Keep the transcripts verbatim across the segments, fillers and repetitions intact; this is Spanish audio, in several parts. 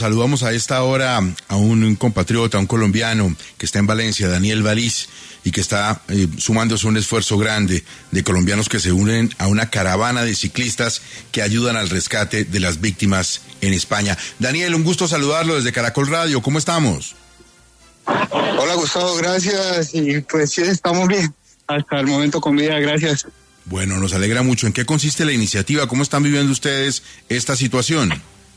Saludamos a esta hora a un compatriota, a un colombiano que está en Valencia, Daniel Baliz, y que está eh, sumándose a un esfuerzo grande de colombianos que se unen a una caravana de ciclistas que ayudan al rescate de las víctimas en España. Daniel, un gusto saludarlo desde Caracol Radio. ¿Cómo estamos? Hola, Gustavo, gracias. Y pues sí, estamos bien. Hasta el momento con vida, gracias. Bueno, nos alegra mucho. ¿En qué consiste la iniciativa? ¿Cómo están viviendo ustedes esta situación?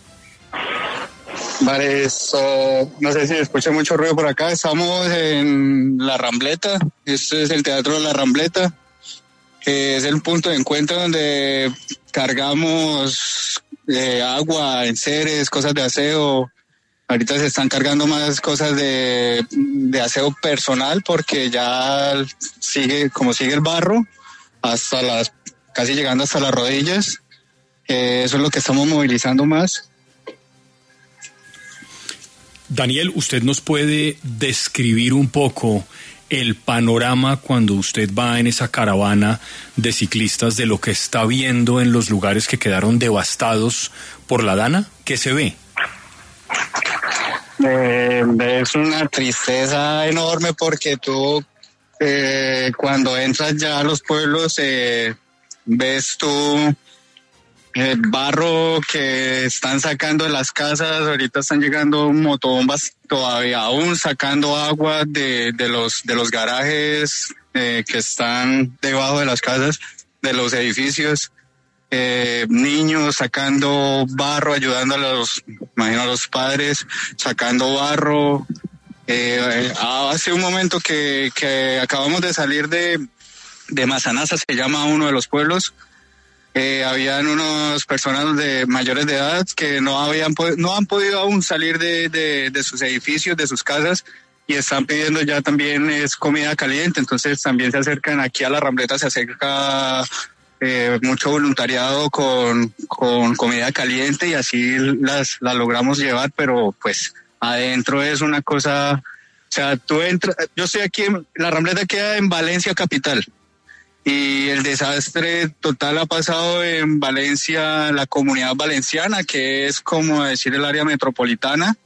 Vale, eso, no sé si escucha mucho ruido por acá. Estamos en La Rambleta. Este es el Teatro de La Rambleta, que es el punto de encuentro donde cargamos eh, agua, enseres, cosas de aseo. Ahorita se están cargando más cosas de, de aseo personal porque ya sigue, como sigue el barro, hasta las, casi llegando hasta las rodillas. Eh, eso es lo que estamos movilizando más. Daniel, ¿usted nos puede describir un poco el panorama cuando usted va en esa caravana de ciclistas de lo que está viendo en los lugares que quedaron devastados por la Dana? ¿Qué se ve? Eh, es una tristeza enorme porque tú eh, cuando entras ya a los pueblos eh, ves tú el barro que están sacando de las casas. Ahorita están llegando motobombas todavía aún sacando agua de, de los de los garajes eh, que están debajo de las casas, de los edificios. Eh, niños sacando barro, ayudando a los, imagino a los padres, sacando barro. Eh, hace un momento que, que acabamos de salir de, de Mazanaza, se llama uno de los pueblos. Eh, habían unas personas de mayores de edad que no habían no han podido aún salir de, de, de sus edificios, de sus casas, y están pidiendo ya también es comida caliente. Entonces también se acercan aquí a La Rambleta, se acerca eh, mucho voluntariado con, con comida caliente y así las, las logramos llevar, pero pues adentro es una cosa, o sea, tú entras, yo estoy aquí, en, La Rambleta queda en Valencia capital. Y el desastre total ha pasado en Valencia, la Comunidad Valenciana, que es como decir el área metropolitana.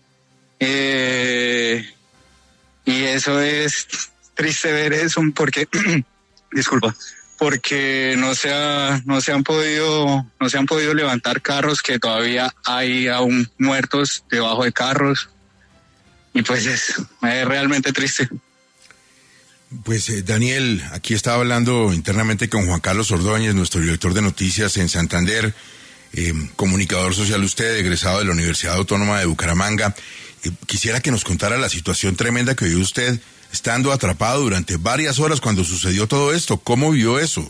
Eh, y eso es triste ver eso porque, disculpa, porque no se ha, no se han podido, no se han podido levantar carros, que todavía hay aún muertos debajo de carros. Y pues es, es realmente triste. Pues eh, Daniel, aquí estaba hablando internamente con Juan Carlos Ordóñez, nuestro director de noticias en Santander, eh, comunicador social usted, egresado de la Universidad Autónoma de Bucaramanga. Eh, quisiera que nos contara la situación tremenda que vivió usted estando atrapado durante varias horas cuando sucedió todo esto. ¿Cómo vio eso?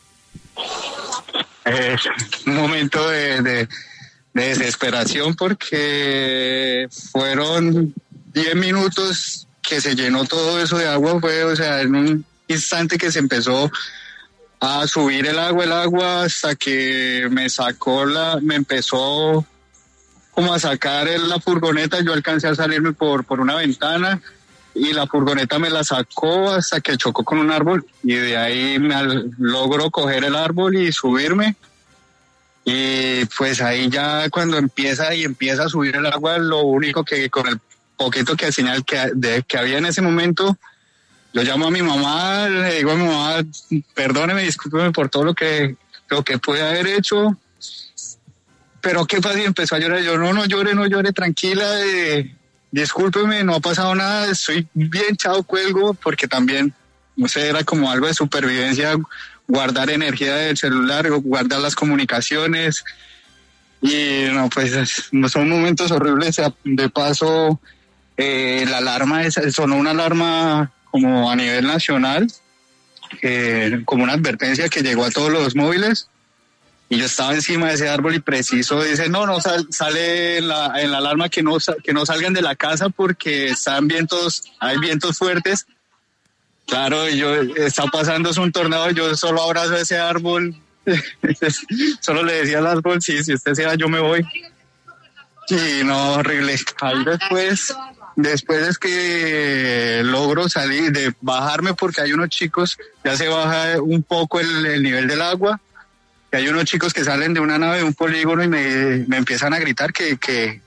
Eh, un momento de, de, de desesperación porque fueron diez minutos que se llenó todo eso de agua. Fue, o sea, en un instante que se empezó a subir el agua, el agua, hasta que me sacó la, me empezó como a sacar el, la furgoneta. Yo alcancé a salirme por, por una ventana y la furgoneta me la sacó hasta que chocó con un árbol, y de ahí me al, logró coger el árbol y subirme. Y pues ahí ya cuando empieza y empieza a subir el agua, lo único que con el poquito que señal que, de, que había en ese momento, yo llamo a mi mamá, le digo a mi mamá, perdóneme, discúlpeme por todo lo que lo que pude haber hecho, pero qué fácil, empezó a llorar. Yo, no, no llore, no llore, tranquila, eh, discúlpeme, no ha pasado nada, estoy bien, chao, cuelgo, porque también, no sé, era como algo de supervivencia, guardar energía del celular, guardar las comunicaciones. Y no, pues son momentos horribles. De paso, eh, la alarma, es, sonó una alarma como a nivel nacional, eh, como una advertencia que llegó a todos los móviles. Y yo estaba encima de ese árbol y preciso dice, no, no, sal, sale en la, en la alarma que no, que no salgan de la casa porque están vientos, hay vientos fuertes. Claro, yo, está pasando es un tornado, yo solo abrazo ese árbol. Solo le decía al árbol, sí, si usted se va, yo me voy. Y no, horrible. Ahí después, después es que logro salir, de bajarme, porque hay unos chicos, ya se baja un poco el, el nivel del agua, y hay unos chicos que salen de una nave, de un polígono, y me, me empiezan a gritar que, que,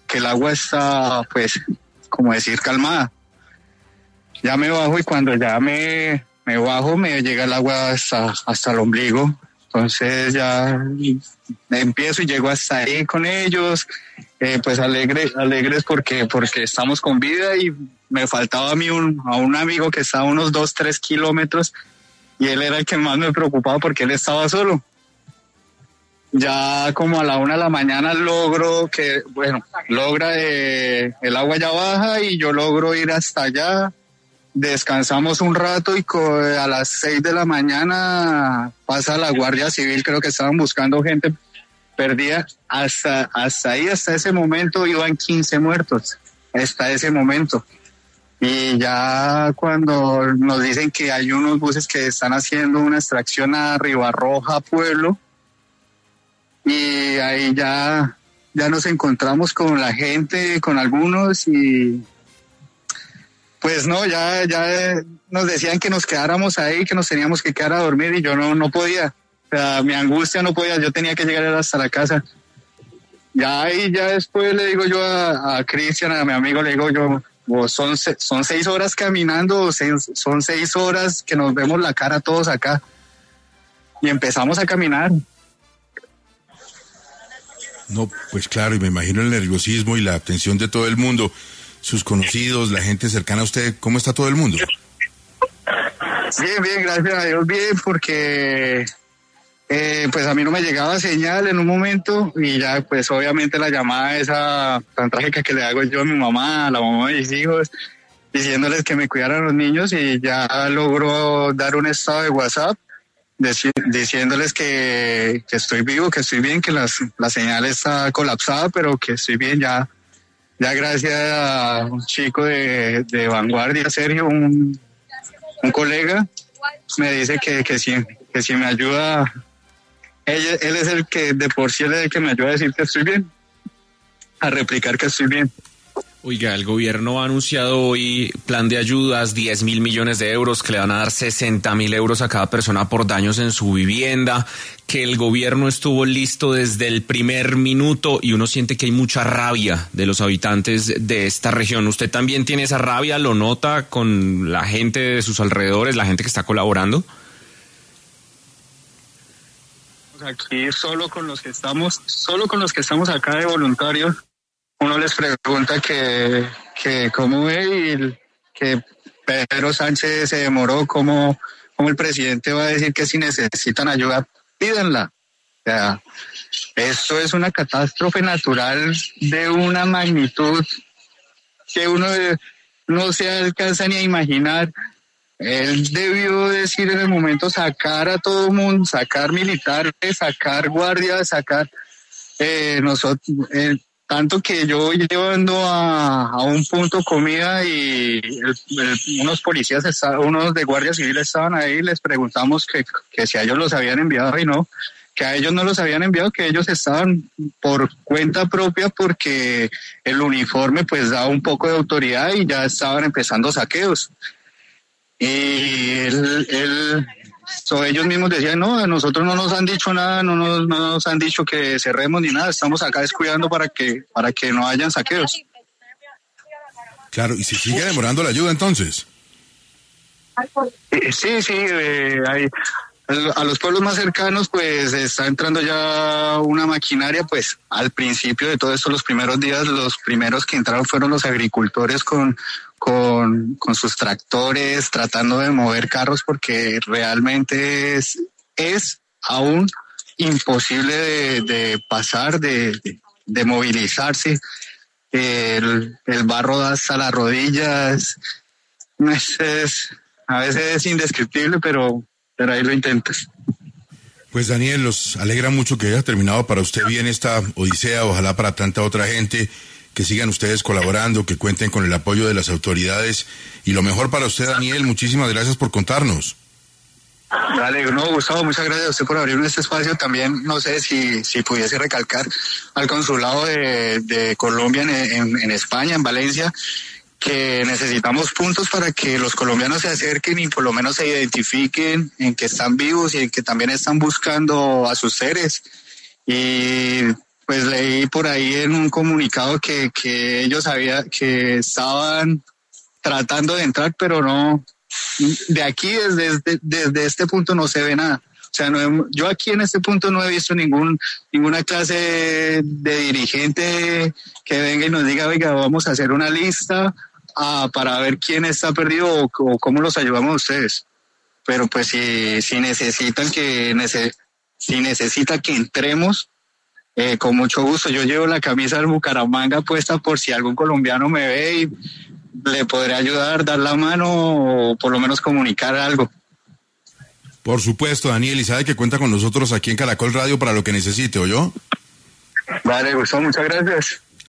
que el agua está, pues, como decir, calmada. Ya me bajo y cuando ya me, me bajo me llega el agua hasta, hasta el ombligo. Entonces ya empiezo y llego hasta ahí con ellos, eh, pues alegre, alegres porque, porque estamos con vida, y me faltaba a mí un, a un amigo que estaba a unos dos, tres kilómetros, y él era el que más me preocupaba porque él estaba solo. Ya como a la una de la mañana logro que, bueno, logra, eh, el agua ya baja y yo logro ir hasta allá. Descansamos un rato y a las seis de la mañana pasa la Guardia Civil, creo que estaban buscando gente perdida. Hasta, hasta ahí, hasta ese momento, iban quince muertos, hasta ese momento. Y ya cuando nos dicen que hay unos buses que están haciendo una extracción a Ribarroja, Pueblo, y ahí ya, ya nos encontramos con la gente, con algunos, y... Pues no, ya, ya nos decían que nos quedáramos ahí, que nos teníamos que quedar a dormir, y yo no, no podía. O sea, mi angustia no podía, yo tenía que llegar hasta la casa. Ya ahí, ya después le digo yo a, a Cristian, a mi amigo, le digo yo, oh, son, son seis horas caminando, seis, son seis horas que nos vemos la cara todos acá. Y empezamos a caminar. No, pues claro, y me imagino el nerviosismo y la atención de todo el mundo. Sus conocidos, la gente cercana a usted, ¿cómo está todo el mundo? Bien, bien, gracias a Dios, bien, porque eh, pues a mí no me llegaba señal en un momento, y ya pues obviamente la llamada esa tan trágica que le hago yo a mi mamá, a la mamá de mis hijos, diciéndoles que me cuidaran los niños, y ya logró dar un estado de WhatsApp deci- diciéndoles que, que estoy vivo, que estoy bien, que las, la señal está colapsada, pero que estoy bien ya. Ya gracias a un chico de, de Vanguardia, Sergio, un, un colega, me dice que, que, si, que si me ayuda, él, él es el que de por sí él es el que me ayuda a decir que estoy bien, a replicar que estoy bien. Oiga, el gobierno ha anunciado hoy plan de ayudas, diez mil millones de euros, que le van a dar sesenta mil euros a cada persona por daños en su vivienda, que el gobierno estuvo listo desde el primer minuto, y uno siente que hay mucha rabia de los habitantes de esta región. ¿Usted también tiene esa rabia? ¿Lo nota con la gente de sus alrededores, la gente que está colaborando? Aquí solo con los que estamos, solo con los que estamos acá de voluntarios, uno les pregunta que, que cómo ve, y que Pedro Sánchez se demoró, cómo, cómo el presidente va a decir que si necesitan ayuda, pídanla. O sea, esto es una catástrofe natural de una magnitud que uno no se alcanza ni a imaginar. Él debió decir en el momento, sacar a todo el mundo, sacar militares, sacar guardias, sacar eh, nosotros... Eh, tanto que yo voy llevando a, a un punto comida, y el, el, unos policías, está, unos de Guardia Civil estaban ahí, les preguntamos que, que si a ellos los habían enviado, y no, que a ellos no los habían enviado, que ellos estaban por cuenta propia, porque el uniforme pues da un poco de autoridad, y ya estaban empezando saqueos. Y él... él So, ellos mismos decían, no, a nosotros no nos han dicho nada, no nos, no nos han dicho que cerremos ni nada, estamos acá descuidando para que, para que no hayan saqueos. Claro, y si sigue demorando la ayuda entonces. Sí, sí, eh, hay, a los pueblos más cercanos pues está entrando ya una maquinaria. Pues al principio de todo esto, los primeros días, los primeros que entraron fueron los agricultores con Con, con sus tractores, tratando de mover carros, porque realmente es, es aún imposible de, de pasar, de, de, de movilizarse. El, el barro da hasta las rodillas. Es, es, a veces es indescriptible, pero, pero ahí lo intentas. Pues Daniel, nos alegra mucho que haya terminado para usted bien esta odisea, ojalá para tanta otra gente. Que sigan ustedes colaborando, que cuenten con el apoyo de las autoridades, y lo mejor para usted, Daniel. Muchísimas gracias por contarnos. Dale, no, Gustavo, muchas gracias a usted por abrirme este espacio. También no sé si, si pudiese recalcar al consulado de, de Colombia en, en, en España, en Valencia, que necesitamos puntos para que los colombianos se acerquen y por lo menos se identifiquen en que están vivos y en que también están buscando a sus seres. Y pues leí por ahí en un comunicado que, que ellos sabían que estaban tratando de entrar, pero no, de aquí desde, desde, desde este punto no se ve nada. O sea, no, yo aquí en este punto no he visto ningún ninguna clase de dirigente que venga y nos diga, oiga, vamos a hacer una lista ah, para ver quién está perdido o, o cómo los ayudamos a ustedes. Pero pues si, si necesitan que nece, si necesita que entremos, eh, con mucho gusto. Yo llevo la camisa del Bucaramanga puesta por si algún colombiano me ve y le podré ayudar, dar la mano o por lo menos comunicar algo. Por supuesto, Daniel, y sabe que cuenta con nosotros aquí en Caracol Radio para lo que necesite, ¿oyó? Vale, Gustavo, muchas gracias.